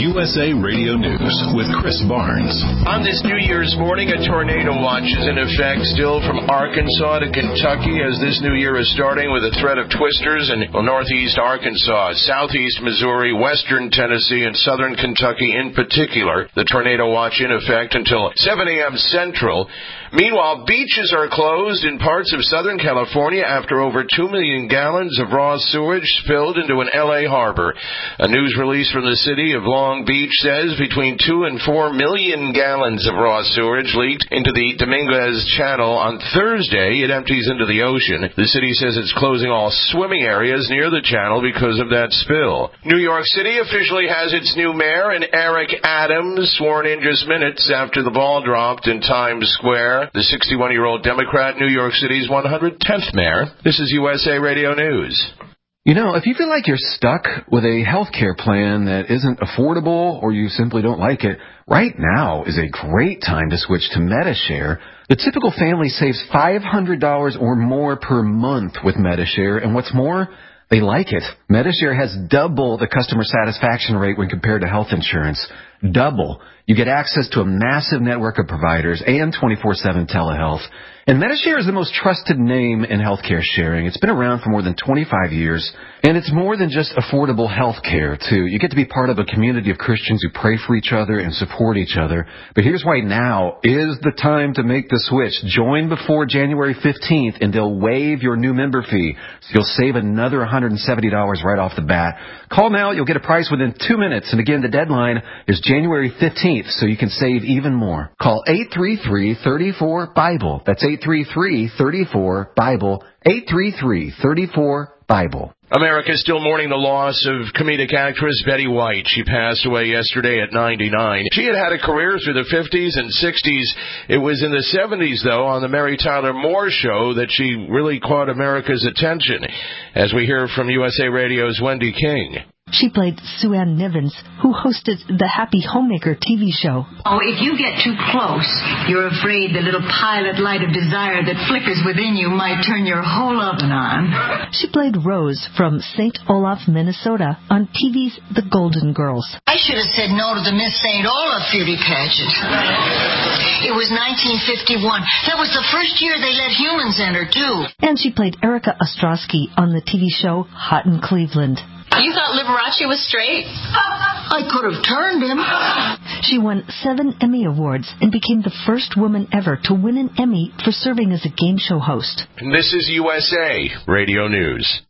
USA Radio News with Chris Barnes. On this New Year's morning, a tornado watch is in effect still from Arkansas to Kentucky as this new year is starting with a threat of twisters in northeast Arkansas, southeast Missouri, western Tennessee, and southern Kentucky in particular. The tornado watch in effect until 7 a.m. Central. Meanwhile, beaches are closed in parts of Southern California after over 2 million gallons of raw sewage spilled into an L.A. harbor. A news release from the city of Long Beach says between 2 and 4 million gallons of raw sewage leaked into the Dominguez Channel on Thursday. It empties into the ocean. The city says it's closing all swimming areas near the channel because of that spill. New York City officially has its new mayor in Eric Adams, sworn in just minutes after the ball dropped in Times Square. The 61-year-old Democrat, New York City's 110th mayor. This is USA Radio News. You know, if you feel like you're stuck with a health care plan that isn't affordable or you simply don't like it, right now is a great time to switch to Medi-Share. The typical family saves $500 or more per month with Medi-Share, and what's more, they like it. Medi-Share has double the customer satisfaction rate when compared to health insurance. Double. You get access to a massive network of providers and 24/7 telehealth. And Medi-Share is the most trusted name in healthcare sharing. It's been around for more than 25 years, and it's more than just affordable health care, too. You get to be part of a community of Christians who pray for each other and support each other. But here's why now is the time to make the switch. Join before January 15th, and they'll waive your new member fee, so you'll save another $170 right off the bat. Call now. You'll get a price within 2 minutes. And again, the deadline is January 15th, so you can save even more. Call 833-34-BIBLE. That's 833-34-BIBLE. 833-34-BIBLE. America is still mourning the loss of comedic actress Betty White. She passed away yesterday at 99. She had had a career through the 50s and 60s. It was in the 70s, though, on the Mary Tyler Moore Show that she really caught America's attention, as we hear from USA Radio's Wendy King. She played Sue Ann Nivens, who hosted the Happy Homemaker TV show. Oh, if you get too close, you're afraid the little pilot light of desire that flickers within you might turn your whole oven on. She played Rose from St. Olaf, Minnesota, on TV's The Golden Girls. I should have said no to the Miss St. Olaf beauty pageant. It was 1951. That was the first year they let humans enter, too. And she played Erica Ostrowski on the TV show Hot in Cleveland. You thought Liberace was straight? I could have turned him. She won 7 Emmy Awards and became the first woman ever to win an Emmy for serving as a game show host. And this is USA Radio News.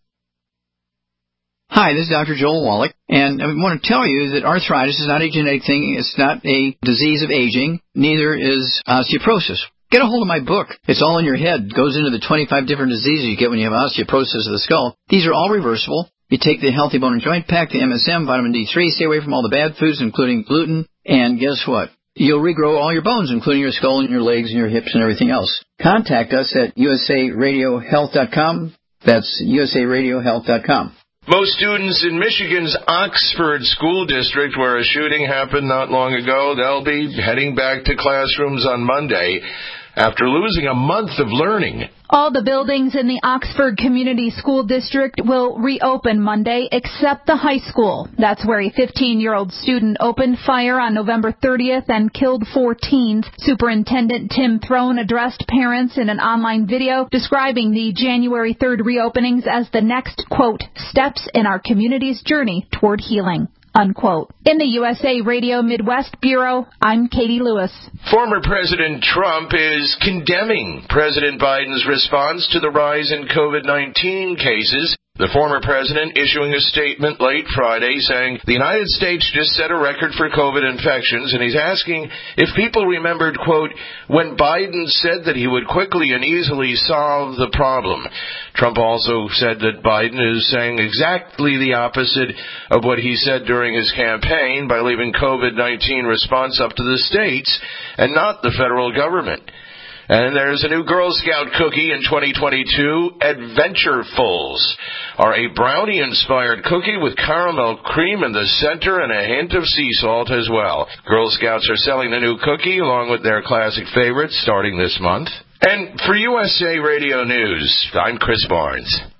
Hi, this is Dr. Joel Wallach, and I want to tell you that arthritis is not a genetic thing. It's not a disease of aging. Neither is osteoporosis. Get a hold of my book. It's all in your head. It goes into the 25 different diseases you get when you have osteoporosis of the skull. These are all reversible. You take the Healthy Bone and Joint Pack, the MSM, vitamin D3, stay away from all the bad foods, including gluten, and guess what? You'll regrow all your bones, including your skull and your legs and your hips and everything else. Contact us at usaradiohealth.com. That's usaradiohealth.com. Most students in Michigan's Oxford School District, where a shooting happened not long ago, they'll be heading back to classrooms on Monday after losing a month of learning. All the buildings in the Oxford Community School District will reopen Monday, except the high school. That's where a 15-year-old student opened fire on November 30th and killed 4 teens. Superintendent Tim Throne addressed parents in an online video describing the January 3rd reopenings as the next, quote, steps in our community's journey toward healing. Unquote. In the USA Radio Midwest Bureau, I'm Katie Lewis. Former President Trump is condemning President Biden's response to the rise in COVID-19 cases. The former president issuing a statement late Friday saying the United States just set a record for COVID infections, and he's asking if people remembered, quote, when Biden said that he would quickly and easily solve the problem. Trump also said that Biden is saying exactly the opposite of what he said during his campaign by leaving COVID-19 response up to the states and not the federal government. And there's a new Girl Scout cookie in 2022. Adventurefuls are a brownie-inspired cookie with caramel cream in the center and a hint of sea salt as well. Girl Scouts are selling the new cookie along with their classic favorites starting this month. And for USA Radio News, I'm Chris Barnes.